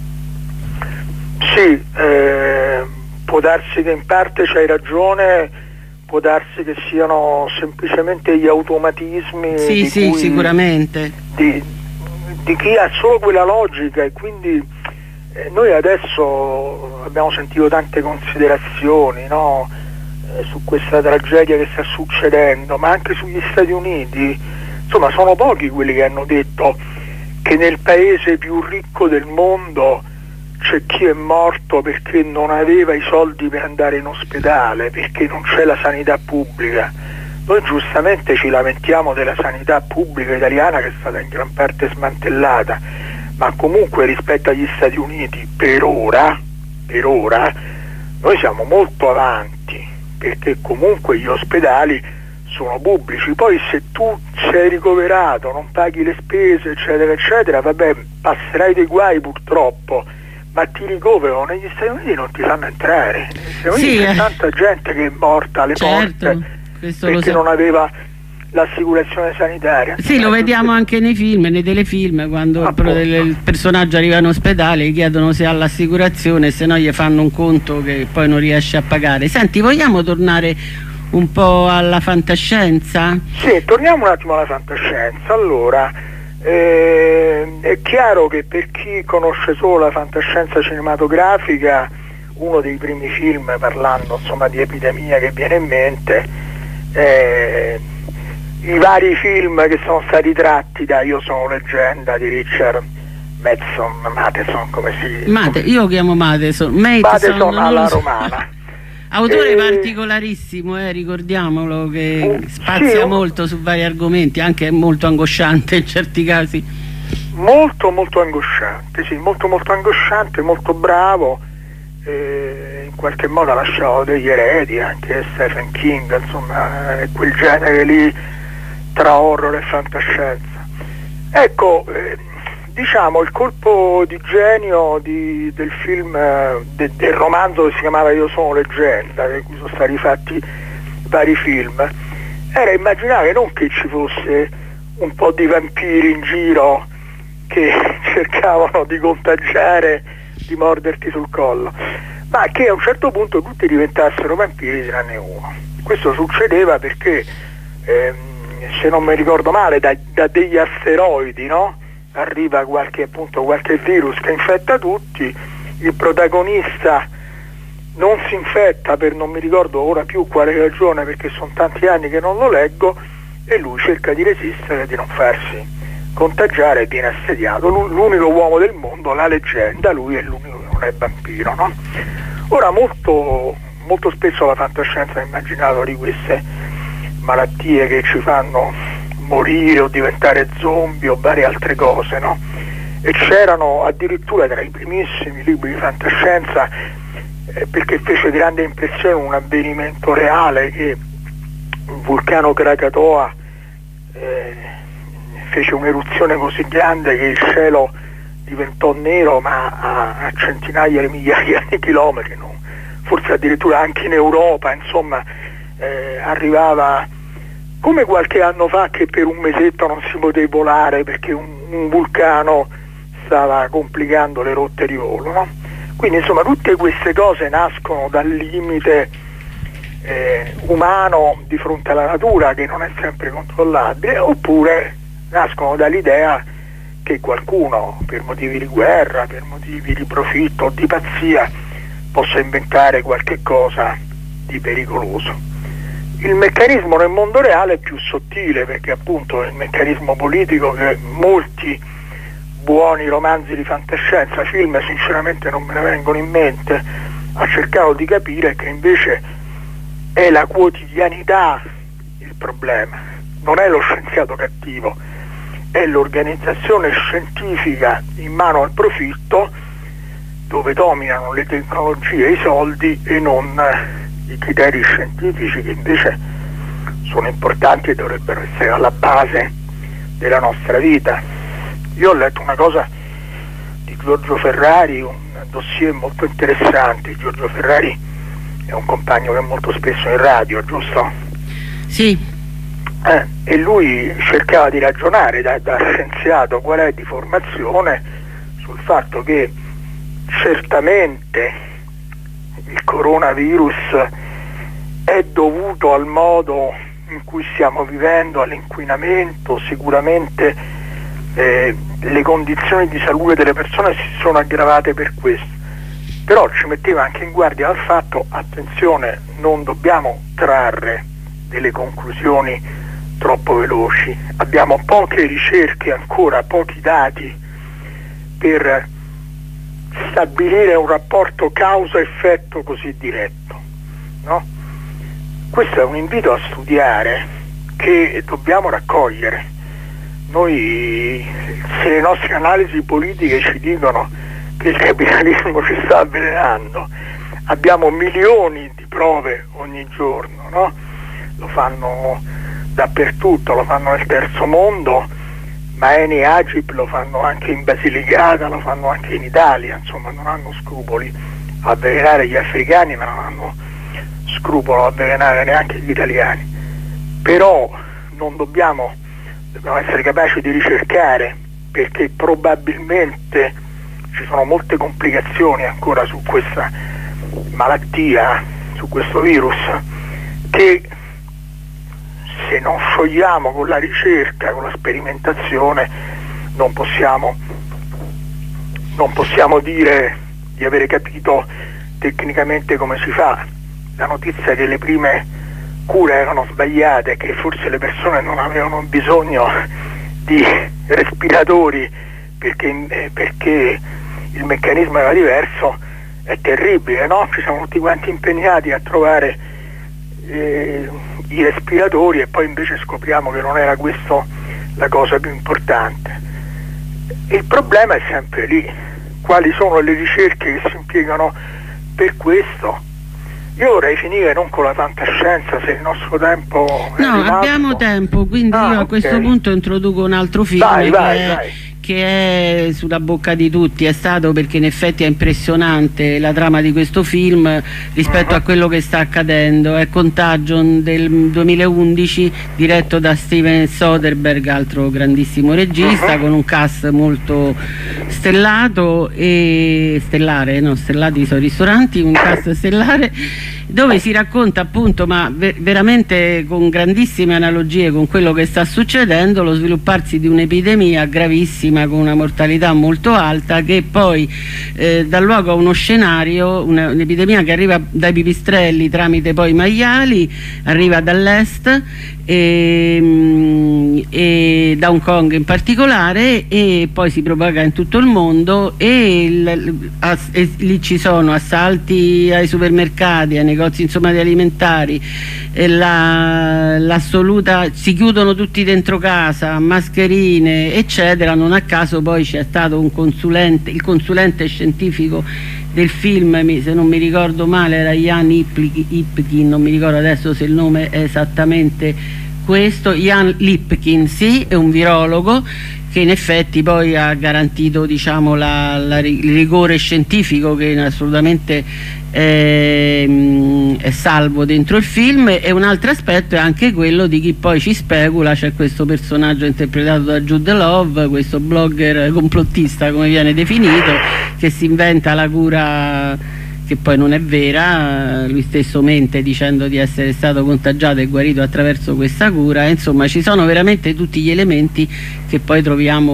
Sì, eh, può darsi che in parte c'hai ragione, può darsi che siano semplicemente gli automatismi sì, di sì, cui, sicuramente di, di chi ha solo quella logica, e quindi eh, noi adesso abbiamo sentito tante considerazioni, no? eh, su questa tragedia che sta succedendo, ma anche sugli Stati Uniti. Insomma, sono pochi quelli che hanno detto che nel paese più ricco del mondo c'è chi è morto perché non aveva i soldi per andare in ospedale, perché non c'è la sanità pubblica. Noi giustamente ci lamentiamo della sanità pubblica italiana, che è stata in gran parte smantellata, ma comunque rispetto agli Stati Uniti per ora, per ora noi siamo molto avanti, perché comunque gli ospedali sono pubblici. Poi se tu sei ricoverato, non paghi le spese, eccetera eccetera, vabbè, passerai dei guai purtroppo, ma ti ricoverano. Negli Stati Uniti non ti fanno entrare. Negli Stati Uniti sì, c'è eh. tanta gente che è morta alle certo, porte perché so. non aveva l'assicurazione sanitaria. Sì, lo vediamo anche nei film, nei telefilm, quando il, il personaggio arriva in ospedale, gli chiedono se ha l'assicurazione, se no gli fanno un conto che poi non riesce a pagare. Senti, vogliamo tornare un po' alla fantascienza? Sì, torniamo un attimo alla fantascienza. Allora, eh, è chiaro che per chi conosce solo la fantascienza cinematografica, uno dei primi film, parlando insomma di epidemia che viene in mente, eh, i vari film che sono stati tratti da Io sono leggenda di Richard Matheson, Matheson come si Mate, come... io lo chiamo Matheson, Matheson, Matheson alla so. romana. Autore e... particolarissimo, eh, ricordiamolo, che uh, spazia sì, molto su vari argomenti, anche molto angosciante in certi casi. Molto molto angosciante, sì, molto molto angosciante, molto bravo, eh, in qualche modo ha lasciato degli eredi, anche Stephen King, insomma, è quel genere lì tra horror e fantascienza. Ecco, eh, diciamo il colpo di genio di, del film, eh, de, del romanzo che si chiamava Io sono leggenda, di cui sono stati fatti vari film, era immaginare non che ci fosse un po' di vampiri in giro che cercavano di contagiare, di morderti sul collo, ma che a un certo punto tutti diventassero vampiri tranne uno. Questo succedeva perché ehm, se non mi ricordo male da, da degli asteroidi, no? Arriva qualche, appunto, qualche virus che infetta tutti, il protagonista non si infetta per non mi ricordo ora più quale ragione, perché sono tanti anni che non lo leggo, e lui cerca di resistere, di non farsi contagiare e viene assediato. L'unico uomo del mondo, la leggenda, lui è l'unico che non è vampiro, no? Ora molto, molto spesso la fantascienza ha immaginato di queste malattie che ci fanno morire o diventare zombie o varie altre cose, no? E c'erano addirittura tra i primissimi libri di fantascienza, eh, perché fece grande impressione un avvenimento reale, che il vulcano Krakatoa eh, fece un'eruzione così grande che il cielo diventò nero, ma a, a centinaia di migliaia di chilometri, no? Forse addirittura anche in Europa, insomma, eh, arrivava come qualche anno fa che per un mesetto non si poteva volare perché un, un vulcano stava complicando le rotte di volo, no? Quindi insomma tutte queste cose nascono dal limite eh, umano di fronte alla natura che non è sempre controllabile, oppure nascono dall'idea che qualcuno, per motivi di guerra, per motivi di profitto o di pazzia, possa inventare qualche cosa di pericoloso. Il meccanismo nel mondo reale è più sottile, perché appunto è il meccanismo politico che molti buoni romanzi di fantascienza, film sinceramente non me ne vengono in mente, ha cercato di capire che invece è la quotidianità il problema, non è lo scienziato cattivo, è l'organizzazione scientifica in mano al profitto, dove dominano le tecnologie e i soldi e non i criteri scientifici, che invece sono importanti e dovrebbero essere alla base della nostra vita. Io ho letto una cosa di Giorgio Ferrari, un dossier molto interessante. Giorgio Ferrari è un compagno che è molto spesso in radio, giusto? Sì. Eh, e lui cercava di ragionare da, da scienziato qual è di formazione sul fatto che certamente il coronavirus è dovuto al modo in cui stiamo vivendo, all'inquinamento, sicuramente eh, le condizioni di salute delle persone si sono aggravate per questo, però ci metteva anche in guardia dal fatto, attenzione, non dobbiamo trarre delle conclusioni troppo veloci, abbiamo poche ricerche ancora, pochi dati per stabilire un rapporto causa-effetto così diretto, no? Questo è un invito a studiare che dobbiamo raccogliere. Noi, se le nostre analisi politiche ci dicono che il capitalismo ci sta avvelenando, abbiamo milioni di prove ogni giorno, no? Lo fanno dappertutto, lo fanno nel terzo mondo, ma Eni e Agip lo fanno anche in Basilicata, lo fanno anche in Italia, insomma non hanno scrupoli a avvelenare gli africani, ma non hanno scrupolo a avvelenare neanche gli italiani. Però non dobbiamo, dobbiamo essere capaci di ricercare, perché probabilmente ci sono molte complicazioni ancora su questa malattia, su questo virus, che se non sciogliamo con la ricerca, con la sperimentazione, non possiamo, non possiamo dire di avere capito tecnicamente come si fa. La notizia che le prime cure erano sbagliate, che forse le persone non avevano bisogno di respiratori perché, perché il meccanismo era diverso, è terribile, no? Ci siamo tutti quanti impegnati a trovare eh, i respiratori e poi invece scopriamo che non era questo la cosa più importante. Il problema è sempre lì, quali sono le ricerche che si impiegano per questo. Io vorrei finire non con la fantascienza, se il nostro tempo è no, rimasto. Abbiamo tempo, quindi ah, io a okay. questo punto introduco un altro film vai, che, vai, è, vai. che è sulla bocca di tutti, è stato perché in effetti è impressionante la trama di questo film rispetto uh-huh. a quello che sta accadendo. È Contagion del duemilaundici, diretto da Steven Soderbergh, altro grandissimo regista, uh-huh. con un cast molto stellato e stellare, no, stellati sono i ristoranti, un cast stellare dove si racconta appunto, ma ver veramente con grandissime analogie con quello che sta succedendo, lo svilupparsi di un'epidemia gravissima con una mortalità molto alta, che poi eh, dà luogo a uno scenario, un'epidemia che arriva dai pipistrelli tramite poi i maiali, arriva dall'est e, e da Hong Kong in particolare, e poi si propaga in tutto il mondo, e, il, a, e lì ci sono assalti ai supermercati, ai negozi insomma di alimentari, l'assoluta la, si chiudono tutti dentro casa, mascherine eccetera. Non a caso poi c'è stato un consulente, il consulente scientifico del film, se non mi ricordo male era Jan Lipkin, non mi ricordo adesso se il nome è esattamente questo, Jan Lipkin, sì, è un virologo che in effetti poi ha garantito, diciamo, la, la, il rigore scientifico che assolutamente è, è salvo dentro il film. E un altro aspetto è anche quello di chi poi ci specula. C'è questo personaggio interpretato da Jude Law, questo blogger complottista come viene definito, che si inventa la cura che poi non è vera. Lui stesso mente dicendo di essere stato contagiato e guarito attraverso questa cura. Insomma, ci sono veramente tutti gli elementi che poi troviamo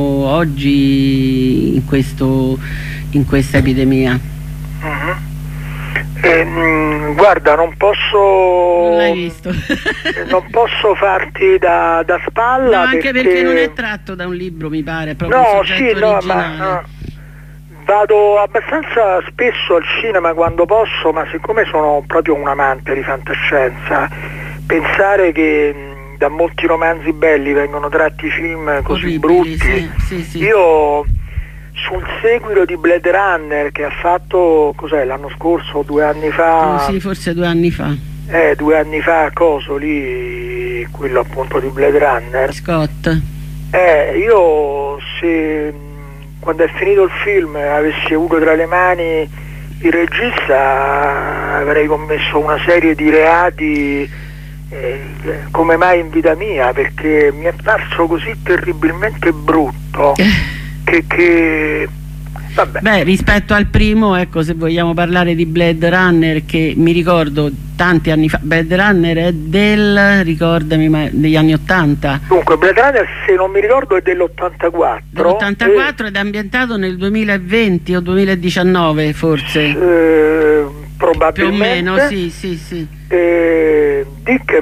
oggi in, questo, in questa epidemia. Mm-hmm. Eh, mh, guarda, non posso non l'hai visto non posso farti da, da spalla, no, anche perché... perché non è tratto da un libro, mi pare, proprio no, un soggetto sì, no, originale. ma no. Vado abbastanza spesso al cinema quando posso, ma siccome sono proprio un amante di fantascienza, pensare che mh, da molti romanzi belli vengono tratti film così Orribili, brutti, sì, sì, sì. io sul seguito di Blade Runner che ha fatto, cos'è, l'anno scorso o due anni fa? Oh, sì, forse due anni fa. Eh, due anni fa, coso lì, quello appunto di Blade Runner. Scott. Eh, io se quando è finito il film avessi avuto tra le mani il regista avrei commesso una serie di reati eh, come mai in vita mia, perché mi è parso così terribilmente brutto che, che vabbè. Beh, rispetto al primo, ecco, se vogliamo parlare di Blade Runner, che mi ricordo tanti anni fa, Blade Runner è del, ricordami, ma degli anni ottanta. Dunque Blade Runner, se non mi ricordo, è dell'ottantaquattro. Dell'ottantaquattro e... ed è ambientato nel duemilaventi o duemiladiciannove forse. Eh, probabilmente. Più o meno, sì, sì, sì. Eh, Dick è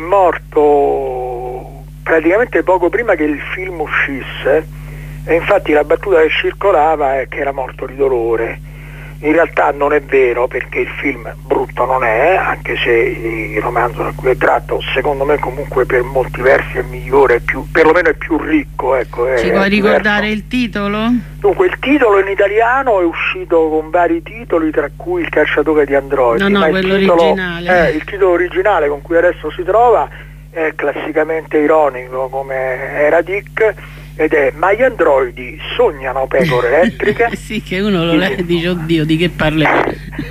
morto praticamente poco prima che il film uscisse. E infatti la battuta che circolava è che era morto di dolore. In realtà non è vero, perché il film brutto non è, anche se il romanzo da cui è tratto secondo me comunque per molti versi è migliore, è più, perlomeno è più ricco, ecco. È, Ci puoi ricordare il titolo? Dunque il titolo in italiano è uscito con vari titoli, tra cui Il cacciatore di androidi. No, no, ma quello il titolo, originale. Eh, il titolo originale con cui adesso si trova è classicamente ironico, come era Dick, ed è: ma gli androidi sognano pecore elettriche? Sì, che uno lo legge e dice oddio, di che parliamo?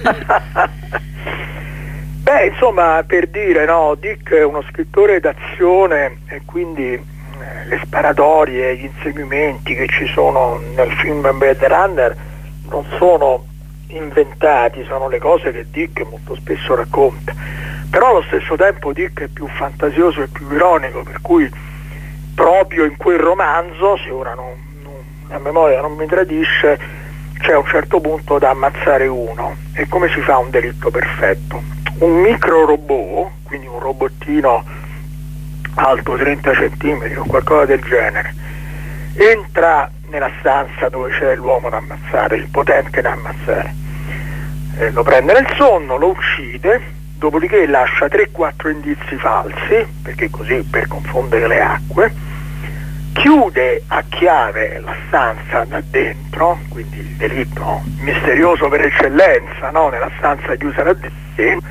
Beh, insomma, per dire, no, Dick è uno scrittore d'azione e quindi eh, le sparatorie, gli inseguimenti che ci sono nel film Blade Runner non sono inventati, sono le cose che Dick molto spesso racconta. Però allo stesso tempo Dick è più fantasioso e più ironico, per cui proprio in quel romanzo, se ora non, non, la memoria non mi tradisce, c'è a un certo punto da ammazzare uno. E come si fa un delitto perfetto? Un micro robot, quindi un robottino alto trenta centimetri o qualcosa del genere, entra nella stanza dove c'è l'uomo da ammazzare, il potente da ammazzare, eh, lo prende nel sonno, lo uccide, dopodiché lascia tre quattro indizi falsi, perché così per confondere le acque, chiude a chiave la stanza da dentro, quindi il delitto misterioso per eccellenza, no? Nella stanza chiusa da dentro,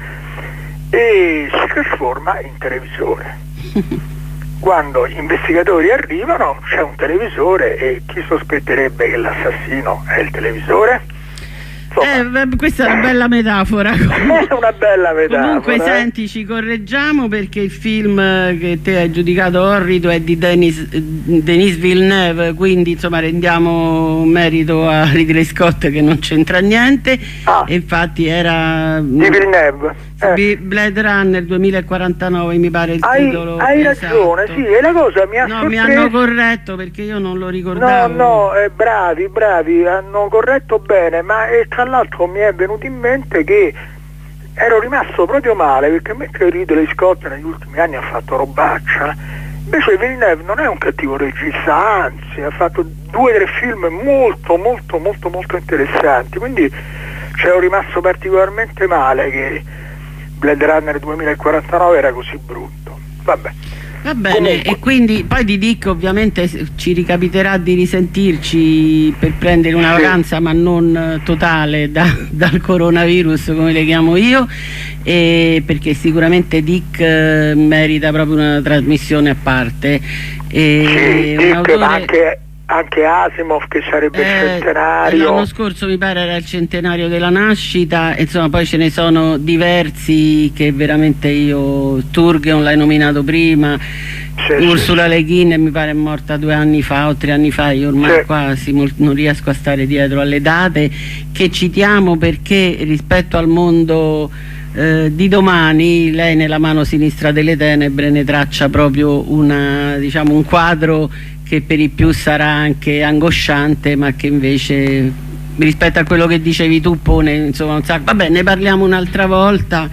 e si trasforma in televisore. Quando gli investigatori arrivano c'è un televisore, e chi sospetterebbe che l'assassino è il televisore? Eh, questa è una bella metafora. È una bella metafora. Comunque, eh? Senti, ci correggiamo, perché il film che te hai giudicato orrido è di Denis, Denis Villeneuve, quindi insomma rendiamo merito a Ridley Scott che non c'entra niente. Ah, e infatti era di Villeneuve. Eh. Blade Runner duemilaquarantanove mi pare il hai, titolo. Hai esatto. ragione, sì, e la cosa mi ha No, sorpreso. mi hanno corretto perché io non lo ricordavo. No, no, eh, bravi, bravi, hanno corretto bene, ma eh, tra l'altro mi è venuto in mente che ero rimasto proprio male, perché mentre Ridley Scott negli ultimi anni ha fatto robaccia, invece Villeneuve non è un cattivo regista, anzi ha fatto due o tre film molto molto molto molto interessanti, quindi ci ero rimasto particolarmente male che Blade Runner duemilaquarantanove era così brutto. Vabbè. Va bene. Comunque. E quindi poi di Dick ovviamente ci ricapiterà di risentirci per prendere una sì. vacanza, ma non totale da, dal coronavirus, come le chiamo io, e perché sicuramente Dick eh, merita proprio una trasmissione a parte. E sì, un Dick, autore... anche anche Asimov, che sarebbe eh, il centenario. L'anno scorso mi pare era il centenario della nascita, insomma poi ce ne sono diversi che veramente io, Turgeon l'hai nominato prima, sì, Ursula sì. Le Guin mi pare è morta due anni fa o tre anni fa, io ormai Sì. quasi non riesco a stare dietro alle date, che citiamo perché rispetto al mondo eh, di domani lei nella mano sinistra delle tenebre ne traccia proprio una, diciamo, un quadro che per i più sarà anche angosciante, ma che invece rispetto a quello che dicevi tu pone insomma un sacco. Vabbè, ne parliamo un'altra volta.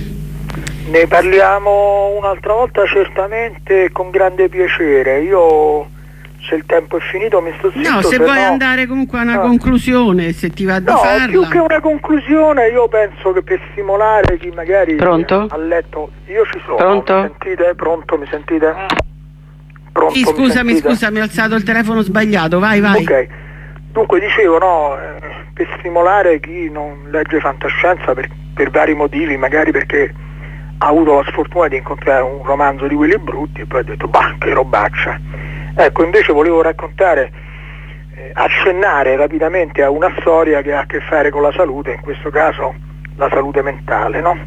Ne parliamo un'altra volta certamente, con grande piacere. Io, se il tempo è finito, mi sto zitto. No, se, se vuoi no... andare comunque a una ah. conclusione, se ti va di no, farla. più che una conclusione, io penso che per stimolare chi magari Pronto? ha letto, io ci sono. Pronto? Mi sentite? Pronto? Mi sentite? Pronto? Sì, scusami, mi sentite? scusami, ho alzato il telefono sbagliato, vai, vai. Ok, dunque dicevo, no, eh, per stimolare chi non legge fantascienza per, per vari motivi, magari perché ha avuto la sfortuna di incontrare un romanzo di quelli brutti e poi ha detto, bah, che robaccia. Ecco, invece volevo raccontare, eh, accennare rapidamente a una storia che ha a che fare con la salute, in questo caso la salute mentale, no?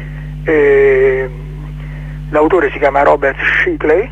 Eh, l'autore si chiama Robert Shickley,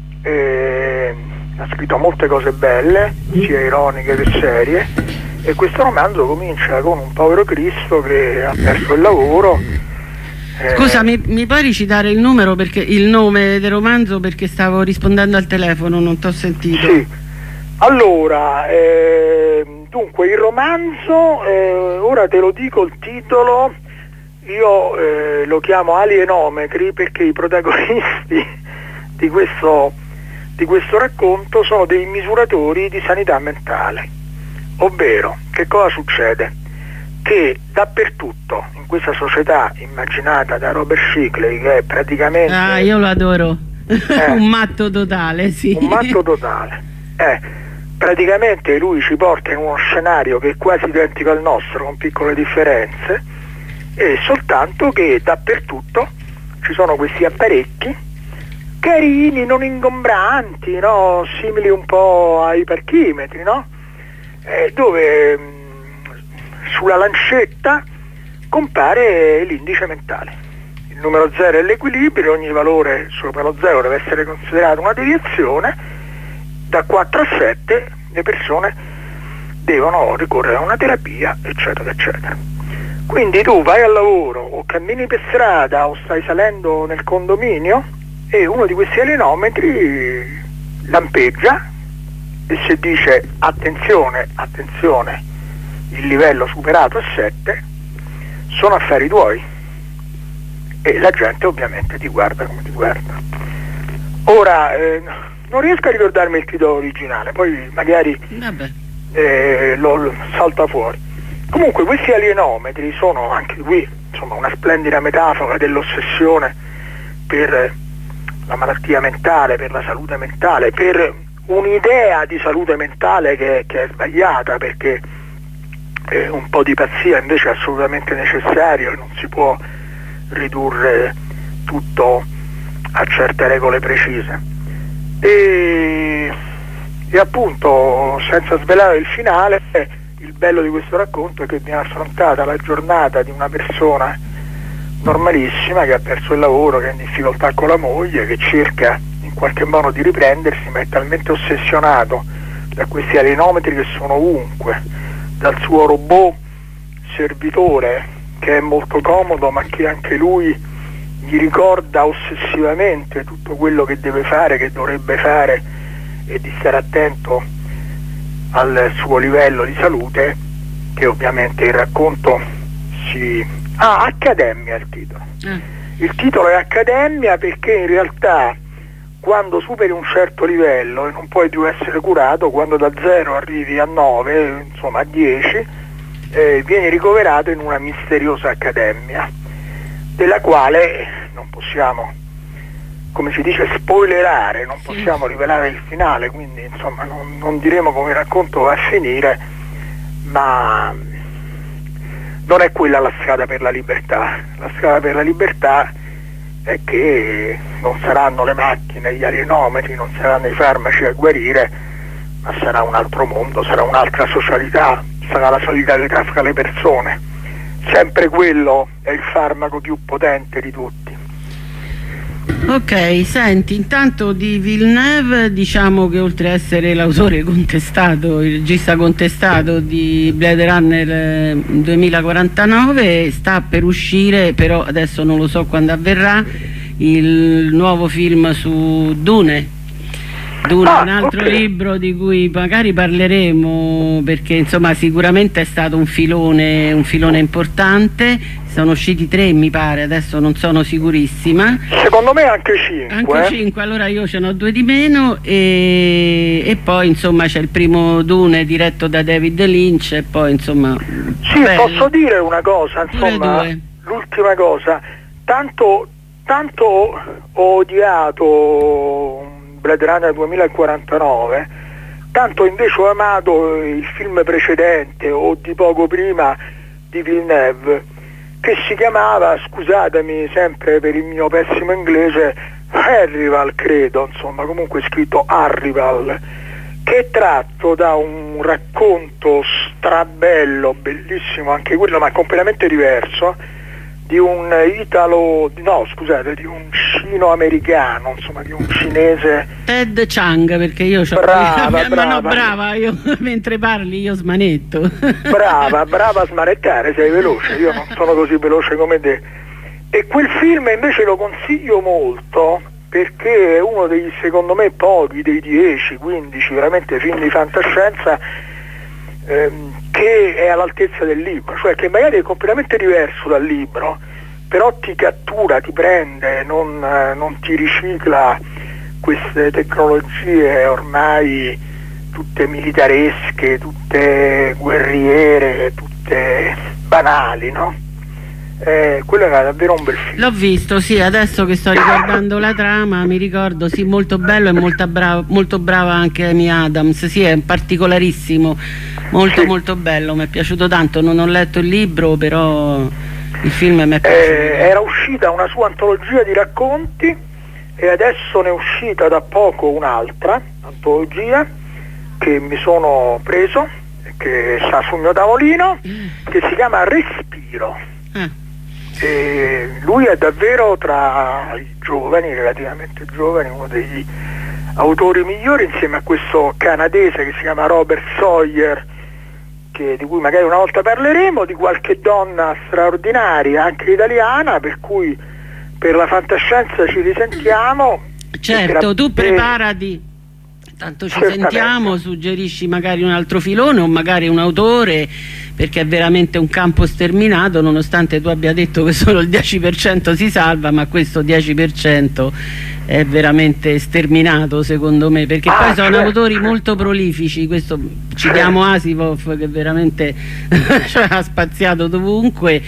eh, ha scritto molte cose belle, sia ironiche che serie, e questo romanzo comincia con un povero Cristo che ha perso il lavoro. Eh, Scusa, mi, mi puoi recitare il numero, perché il nome del romanzo, perché stavo rispondendo al telefono, non t'ho sentito. Sì, allora, eh, dunque il romanzo, eh, ora te lo dico il titolo, io eh, lo chiamo Alienometri perché i protagonisti di questo, di questo racconto sono dei misuratori di sanità mentale, ovvero che cosa succede? Che dappertutto in questa società immaginata da Robert Shickley, che è praticamente... Ah, io lo adoro, eh, un matto totale, sì. Un matto totale. Eh, praticamente lui ci porta in uno scenario che è quasi identico al nostro, con piccole differenze, e soltanto che dappertutto ci sono questi apparecchi carini, non ingombranti, no? Simili un po' ai parchimetri, no? Eh, dove sulla lancetta compare l'indice mentale. Il numero zero è l'equilibrio, ogni valore sopra lo zero deve essere considerato una deviazione, da quattro a sette le persone devono ricorrere a una terapia, eccetera, eccetera. Quindi tu vai al lavoro o cammini per strada o stai salendo nel condominio e uno di questi alienometri lampeggia e se dice attenzione, attenzione, il livello superato è sette, sono affari tuoi, e la gente ovviamente ti guarda come ti guarda. Ora eh, non riesco a ricordarmi il titolo originale, poi magari eh, lo, lo salta fuori. Comunque questi alienometri sono anche qui insomma una splendida metafora dell'ossessione per la malattia mentale, per la salute mentale, per un'idea di salute mentale che, che è sbagliata, perché eh, un po' di pazzia invece è assolutamente necessario e non si può ridurre tutto a certe regole precise. E, e appunto, senza svelare il finale, il bello di questo racconto è che viene affrontata la giornata di una persona normalissima che ha perso il lavoro, che è in difficoltà con la moglie, che cerca in qualche modo di riprendersi, ma è talmente ossessionato da questi alienometri che sono ovunque, dal suo robot servitore che è molto comodo ma che anche lui gli ricorda ossessivamente tutto quello che deve fare, che dovrebbe fare, e di stare attento al suo livello di salute, che ovviamente il racconto si... Ah, Accademia è il titolo. Eh. Il titolo è Accademia perché in realtà quando superi un certo livello e non puoi più essere curato, quando da zero arrivi a nove, insomma a dieci, eh, vieni ricoverato in una misteriosa accademia, della quale non possiamo, come si dice, spoilerare, non possiamo rivelare il finale, quindi insomma non, non diremo come il racconto va a finire, ma non è quella la strada per la libertà. La strada per la libertà è che non saranno le macchine, gli alienometri, non saranno i farmaci a guarire, ma sarà un altro mondo, sarà un'altra socialità, sarà la solidarietà fra le persone. Sempre quello è il farmaco più potente di tutti. Ok, senti, intanto di Villeneuve diciamo che oltre a essere l'autore contestato, il regista contestato di Blade Runner duemilaquarantanove, sta per uscire, però adesso non lo so quando avverrà, il nuovo film su Dune. Dune, ah, un altro okay. libro di cui magari parleremo, perché insomma sicuramente è stato un filone, un filone importante. Sono usciti tre mi pare, adesso non sono sicurissima. Secondo me anche cinque. Anche eh? cinque, allora io ce n'ho due di meno e, e poi insomma c'è il primo Dune diretto da David Lynch e poi insomma... Sì, bello. Posso dire una cosa, insomma, l'ultima cosa, tanto, tanto ho odiato Blade Runner duemilaquarantanove, tanto invece ho amato il film precedente o di poco prima di Villeneuve, che si chiamava, scusatemi sempre per il mio pessimo inglese, Arrival credo, insomma comunque scritto Arrival, che è tratto da un racconto strabello, bellissimo anche quello, ma completamente diverso, di un italo, no scusate, di un cino-americano, insomma di un cinese, Ted Chiang, perché io c'ho brava, ma brava, no, brava, io mentre parli io smanetto. Brava, brava a smanettare, sei veloce, io non sono così veloce come te. E quel film invece lo consiglio molto, perché è uno dei, secondo me, pochi, dei dieci, quindici, veramente film di fantascienza ehm, che è all'altezza del libro, cioè che magari è completamente diverso dal libro, però ti cattura, ti prende, non, non ti ricicla queste tecnologie ormai tutte militaresche, tutte guerriere, tutte banali, no? Eh, quello era davvero un bel film. L'ho visto, sì, adesso che sto ricordando la trama mi ricordo, sì, molto bello e molto brava, molto brava anche Amy Adams, sì, è particolarissimo, molto sì. molto bello, mi è piaciuto tanto, non ho letto il libro, però il film mi è piaciuto. Eh, era uscita una sua antologia di racconti e adesso ne è uscita da poco un'altra antologia che mi sono preso, che sta sul mio tavolino, che si chiama Respiro. Ah. E lui è davvero tra i giovani, relativamente giovani, uno degli autori migliori, insieme a questo canadese che si chiama Robert Sawyer, che, di cui magari una volta parleremo, di qualche donna straordinaria, anche italiana, per cui per la fantascienza ci risentiamo. Certo, tu preparati, tanto ci sentiamo, suggerisci magari un altro filone o magari un autore, perché è veramente un campo sterminato, nonostante tu abbia detto che solo il dieci per cento si salva, ma questo dieci per cento è veramente sterminato secondo me, perché ah, poi sono certo. autori molto prolifici, questo citiamo Asimov che veramente cioè, ha spaziato dovunque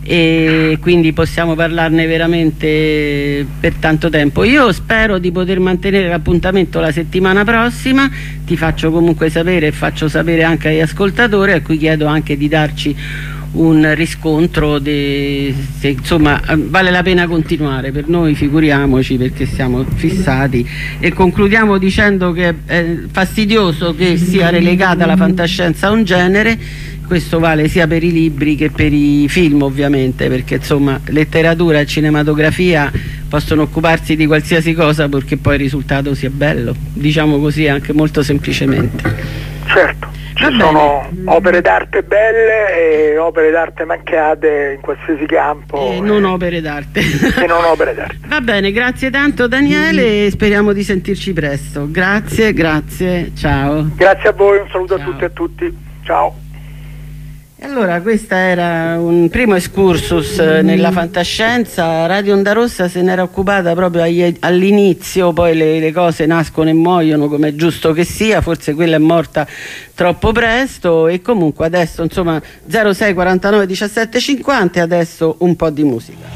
e quindi possiamo parlarne veramente per tanto tempo. Io spero di poter mantenere l'appuntamento la settimana prossima, ti faccio comunque sapere e faccio sapere anche agli ascoltatori, a cui chiedo anche di darci un riscontro de, se insomma vale la pena continuare. Per noi figuriamoci, perché siamo fissati, e concludiamo dicendo che è fastidioso che sia relegata la fantascienza a un genere. Questo vale sia per i libri che per i film, ovviamente, perché insomma letteratura e cinematografia possono occuparsi di qualsiasi cosa purché poi il risultato sia bello, diciamo così, anche molto semplicemente. Certo, ci sono opere d'arte belle e opere d'arte mancate in qualsiasi campo. E non opere d'arte. E non opere d'arte. Va bene, grazie tanto Daniele e speriamo di sentirci presto. Grazie, grazie, ciao. Grazie a voi, un saluto ciao. a tutti e a tutti. Ciao. Allora, questo era un primo excursus nella fantascienza. Radio Onda Rossa se n'era occupata proprio all'inizio, poi le, le cose nascono e muoiono come è giusto che sia, forse quella è morta troppo presto, e comunque adesso insomma zero sei quarantanove diciassette cinquanta e adesso un po' di musica.